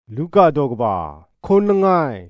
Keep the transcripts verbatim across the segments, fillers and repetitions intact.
ลูกาโดกบาคนละไง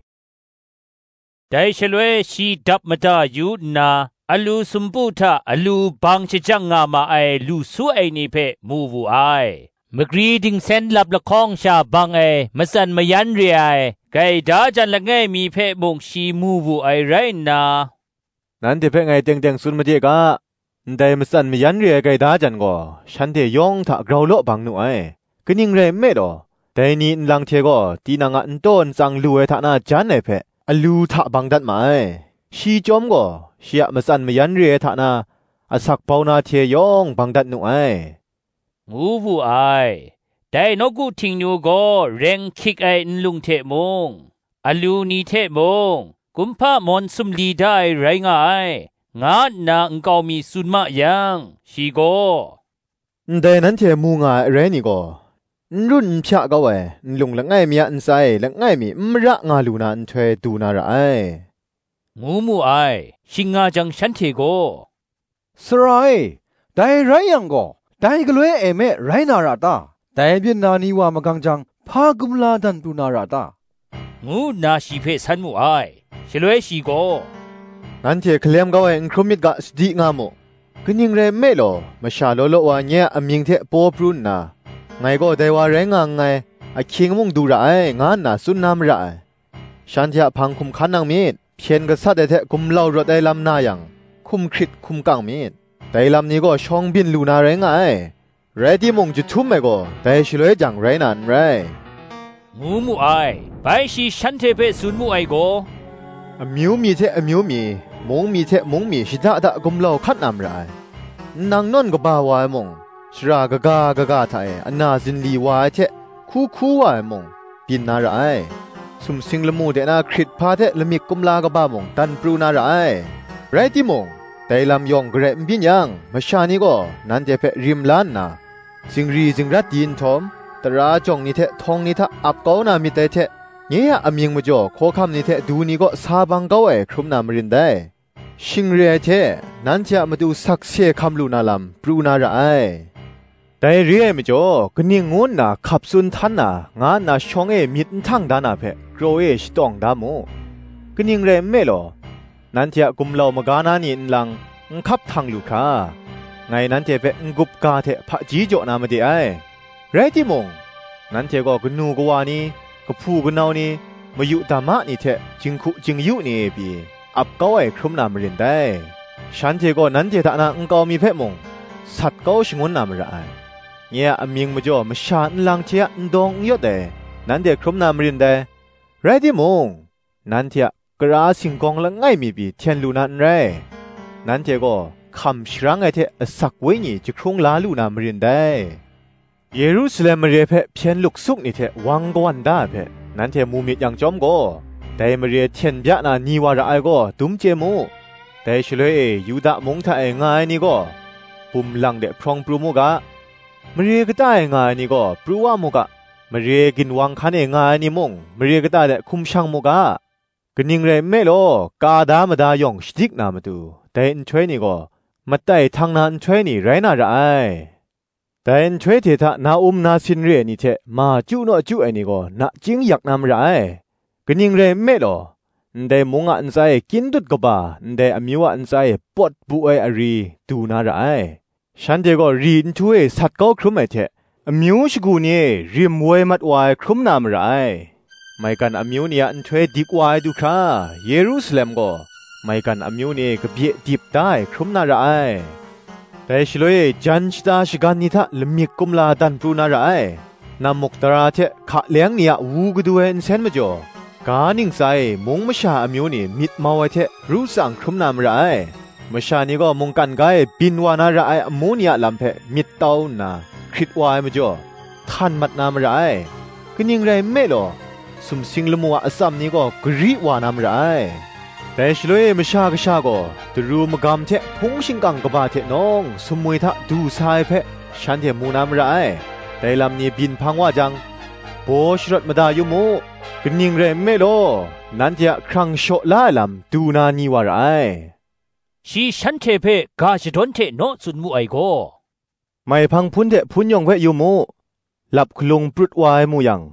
ได้ฉลวยชีดับมาดาอยู่นาอลูสุมปุทะอลูบังชจังงามาไอลูสู้ไอนี่เพมูวูไอมกรีดิงเซนลับละคองชาบังไอมาสันมายันเรียไกดาจันละไงมีเพมงชีมูวูไอไรนานั้นเดเพไงเต็งเต็งสุนมาเจกะได้มาสันมายันเรียไกดาจันก็ฉันเดยองถ้ากราวโลบังหน่วยก็ยิงเรไม่ดอแต่นี่ลังเทก็ตีนางอันต้นสังลูเอทานาจันไอเพอลูทะบังดัดมาชีจอมก็เชียมาสันมายันเรียทานาอาศักเปานาเทยองบังดัดหน่วยมูวูไอได้นกูทิงนูก็เร่งคิกไอนลุงเทมงอลูนีเทมงกุมพะมอนสุมลีได้ไรงายงานาอังกามีสุนมายังชีโกแต่นั้นเทมูงาเรนี่ก็รุ่นพะก็เวลุงละง่ายมีอันไซละง่ายมีมระงาลูนาอันเทดูนาระไอมูมูไอชิงาจังฉันเทโกสไรได้ไรยังก็ได้ก็เลยเอเมไรนาราตาแต่เบียนนานีว่ามกังจังพากุมลาดันปูนาราตางูนาชีเพสันมูไอฉลวยชีโกนั้นเทเคลมก็เวงครุมิดกะสติงาโมก็ยิงเรไม่หรอมาชาโลโลวาเนี่ยอมิงเทปอปรุนนาไงก็ได้ว่าแรงงไงไอคิงมุงดูระไองานน่ะสุนนามระไอฉันเทพังคุมขันนางมีดเพียนกษัตริย์เทคุมเล่ารถได้ลำนายังคุมคริดคุมกังมีดแต่ลำนี้ก็ช่องบินลูนาแรงไงเรดี้มงจุดทุ่มไม่ก็แต่ฉลวยจังไรนั่นไรมูมูไอไปชีฉันเทเพสุนมูไอโกอมิวมีเทอมิวมีมงมีเทมงมีชิดาดะกุมเล่าขัดนำไรนางนนก็บ่าวายมงชรากะกากะกาไทยอันนาจินลีวายเทคู่คู่วายมงปินนาไรสุมสิงละมูเดนาคริตพาเทละมิกุมลากะบ้ามงตันปรูนาไรไรที่มงแต่ลำยองเกรมบินยังมาชานี่ก็นันเทเพริมล้านนาสิงรีสิงรัดยินทอมตราจงนิเททองนิทะอับเกานามิเตเทเงียอมิงมจ่อโคคำนิเทดูนี่ก็ซาบังเกาเอครุมนามรินได้ชิงเรียเทนันเทมาดูสักเซคำลูนาลำปรูนาระไอแต่เรียมจ่อกนิงงวนนาขับสุนทันนางานนาชงเอมิดทั้งดานาเพโกรเอชตองดามูกนิงเรมเมลอนันเทกุมเหล่ามากานานินลังขับทางลูกาไงนั้นเทเปงุบกาเทพะจีโจนามาดีไอไรที่มงนั้นเทก็กนูกวานีก็พูกนาวนีมาอยู่ตามะนี่เทจิงคุจิงยุนี่ปีอับเก้าไอครุมนามเรียนได้ฉันเทก็นั้นเทตานาอังกามีเพมงสัตว์เก้าชงวนนามระไอเนี่ยอมิงมาจ่อมาชาลังเทียนดงยอดเดนั้นเทครุมนามเรียนได้ไรที่มงนั้นเทกระสิงกองละง่ายมีปีเทียนลูนันไรนั้นเทก็คำชรังไอเทสักไว้นี่จะคงลาลูนามเรียนได้เยรูซาเล็มเรียเพเพียนลุกซุกนี่เทวังกวันได้เพนั้นเทมูมิดยังจอมก็แต่มาเรียเทียนยะนานีวาระไอก็ตุ้มเจมูแต่เฉลยยูดะมงทาเองไงนี่ก็ปุ่มหลังเดพรองปรูมุกะมาเรียก็ได้ไงนี่ก็ปรูว่ามุกะมาเรียกินวังคันเองไงนี่มงมาเรียก็ได้เดคุมช่างมุกะก็นิ่งเลยไม่โลกาดามาดายองสติกนามาดูแต่อินช่วยนี่ก็มาไต่ทางนั้นช่วยนี่ไรน่าจะไอแต่อินช่วยเถอะนาอุ้มนาสินเรียนี่เถอะมาจูโนจูไอนี่ก็น่าจิงอยากนำไรก็นิ่งเลยไม่หรอแต่มงอันใจกินดุดก็บ้าแต่อมิวอันใจปวดบุไออารีดูน่าจะไอฉันเด็กก็รีนช่วยสัตว์ก็ครุมไอเถอะอมิวชกูนี่ริมวยมัดวายครุมนำไรไม่กันอมิวเนี่ยอันช่วยดีกว่าดูคราเยรูซาเล็มก็ไม่กันอมิวนี่ก็เบียดิบได้ครุมนาระไอแต่ฉลยจันชตาชกันนิทะลมิกุมลาดันปรูนาระไอนำมุกตราเทขะเลี้ยงเนี่ยวูกดูเอ็นเซนมาจ่อกานิ่งใจมงมชาอมิวนี่มิดมาไว้เทรู้สังครุมนามระไอมชานี่ก็มงกันไกบินวานาระไออมูเนี่ยลำเพมิดเต้านาคริดวายมาจ่อท่านมัดนามระไอก็ยิ่งไรไม่หรอสุมสิงลมัวอสัมนี่ก็กรีวานามระไอแต่ฉลยมชากชาก็ตรูมกำเทพงชิงกังกบาเทน้องสมุยทะดูสายเพฉันเทมูนามระไอแต่ลำนี้บินพังว่าจังโบชรถมาดายุโมกนิ่งเรมไม่โลนั้นเทครั้งโชลาลำดูนานีวาระไอชีฉันเทเพกาจดนเทโนสุนมูไอโกไม่พังพุนเทพุนยองเพยุโมหลับคลุงปรุดวายมูยัง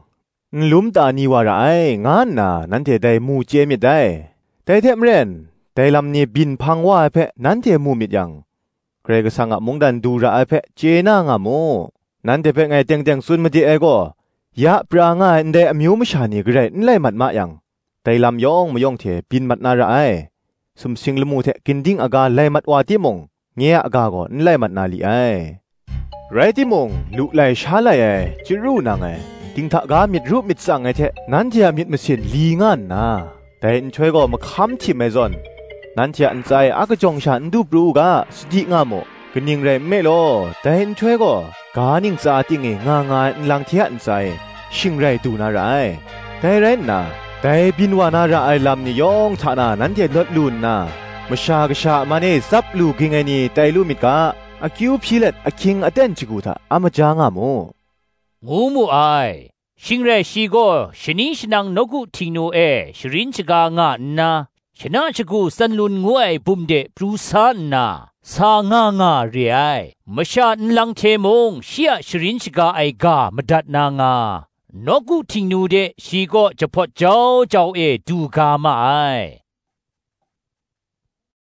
ลุมตานีว่าไรายงานน่ะนั้นเทได้มูเจมิดได้แต่เทมเรนแต่ลำนี้บินพังว่าเพะนั้นเทมูมิดยังเกรกสังะมงดันดูระไอเพะเจน่างาโมนั้นเทเพะไงเต็งเต็งซุนมาดีเอโกยะปรางายนเดอมิวมชานีกระไรนไลมัดมายังแต่ลำยองมยองเทบินมัดนาระไอสุมสิงลมูเทกินดิ้งอากาไลมัดวาที่มงเงียอากาโกนไลมัดนาลีไอไรที่มงลุไลชาไลไอจิรูนางไอติงทากามิดรูปมิดสังไอเทนั้นเทียมิดมาเสียนลีงานนะแต่อินช่วยก็มาค้ำที่ไม่ซอนนั้นเทียอันใจอากจงฉันดูปรูกาสติงาโมกินิงไรไม่โลแต่อินช่วยก็กานิงซาติงงางานลังเทียอันใจชิงไรดูนาไรแต่ไรน่ะแต่บินวานาระไอลำนิยองฐานานั้นเทียลดลุนนะมชากชามาเนซับลูกิงไอนี่แต่ลูมิดกาอาคิวพิเลตอาคิงอเตนจิกูทาอามาจางาโมงูมูไอชิงเรชีโกชนิชนังนกุทิงโนเอชรินชกางะนาชนะชกูสันลุนงวยบุมเดปรูซานนาสางางาเรียมชานลังเทมงเชียชรินชกาไอกามดัดนางานกุทิงนูเดชีโกจะพอเจ้าเจ้าเอดูกามาไอ